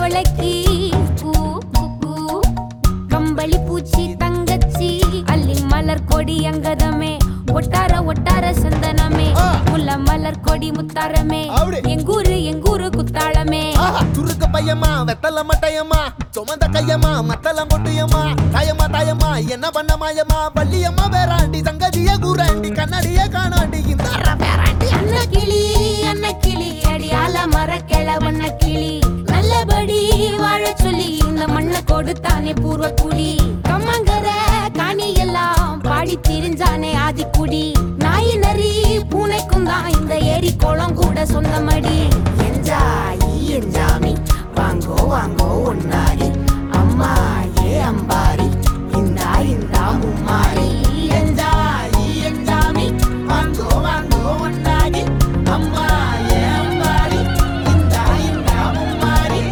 கொலைக்கு கூ கூ கம்பளி பூச்சி தங்கச்சி அள்ளி மலர் கொடி அங்கதமே ஒட்டார ஒட்டார சந்தனமே முல்ல மலர் கொடி முத்தாரமே எங்கூரு குத்தாளமே துருக்க பையமா வெத்தல மட்டையம்மா சுமந்த கையம்மா மத்தல மொட்டையம்மா தாயம்மா என்ன பண்ண மாயம்மா பள்ளியம்மா வேறாண்டி சங்கதிய கூறாண்டி கண்ணடிய காணாண்டி இந்த அண்ண கிளி அடியால மர கிழவண்ண கிளி நல்லபடி வாழ சொல்லி இந்த மண்ணை கொடுத்தானே பூர்வ குடி கம்மங்கர காணி எல்லாம் பாடி திரிஞ்சானே ஆதிக்குடி நாய் நரி பூனைக்கும் தான் இந்த ஏரி குளம் கூட சொந்தமடி என்ஜாமி வாங்கோ வாங்கோ ஒன்னாரி அம்மா ஏ அம்பாரி இந்தா மும்மாரி என்ஜாமி வாங்கோ வாங்கோ ஒன்னாரி அம்மா ஏ அம்பாரி இந்தா மும்மாரி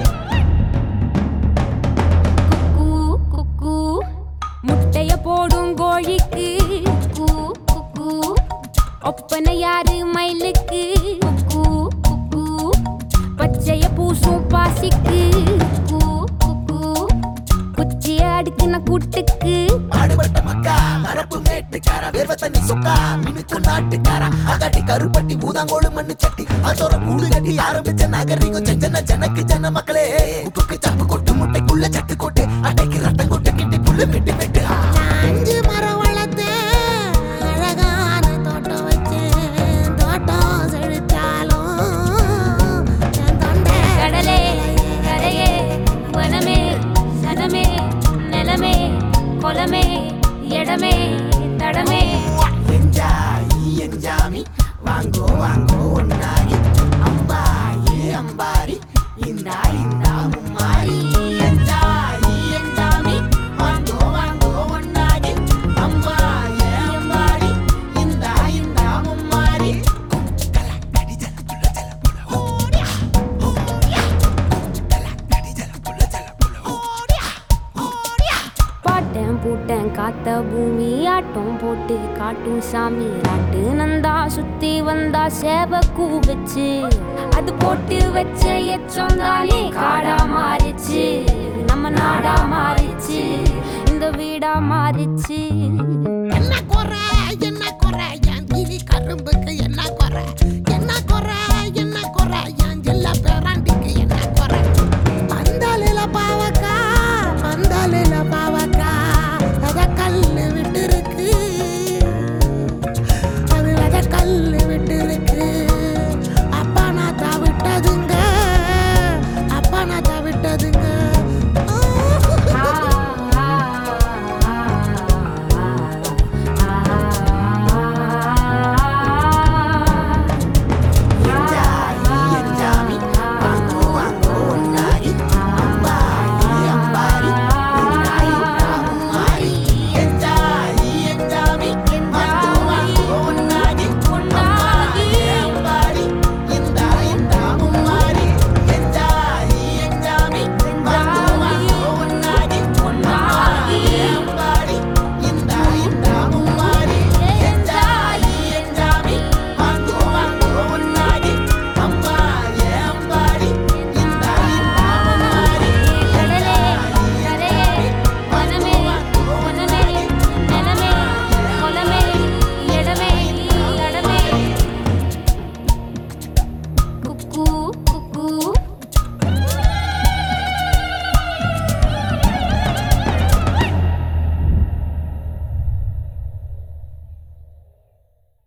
குக்கு முட்டைய போடும் கோழிக்கு கூ குக்கு ஒப்பனை யாரு மயிலுக்கு குக்கு குக்கு பச்சைய பூசும் பாசிக்கு கூ குக்கு குச்சிய அடுக்குன கூட்டுக்கு ஆடுபட்ட மக்கா மரப்பு மேட்டுக்கார வேர்வ தண்ணி சொக்கா மினுக்கு நாட்டுக்கார அகாட்டி கருப்பட்டி பூதாங்கோடு மண்ணு சட்டி அதோட கூடு கட்டி ஆரம்பிச்ச நாகரிகம் செஞ்சன ஜனக்கு ஜன மக்களே உப்புக்கு சப்பு கொட்டு முட்டைக்குள்ள சட்டு கொட்டு அட்டைக்கு ரத்தம் கொட்டு கிட்டி புல்லு வெட்டு வெட்டு 5 மரம் வளர்த்தேன் அழகான தோட்டம் வச்சேன் தோட்டம் செழித்தாலும் என் தொண்டை கடலே கரையே வனமே சனமே நிலமே கொலமே இடமே தடமே என்ஜாமி வாங்கோ வாங்கோ ஒன்னாரி அம்பா ஏ அம்பாரி இந்தா மும்மாரி என்ஜாமி வாங்கோ வாங்கோ ஒன்னாரி அம்பா ஏ அம்பாரி இந்தா மும்மாரி பாட்டன் பூட்டன் காத்த பூமி ஆட்டம் போட்டு காட்டும் சாமி ராட்டு நந்தா சுத்தி வந்தா சேவ கூ வச்சு அது போட்டு வச்ச எச்சந்தாலே காடா மாறிச்சு நம்ம நாடா மாறிச்சு இந்த வீடா மாறிச்சு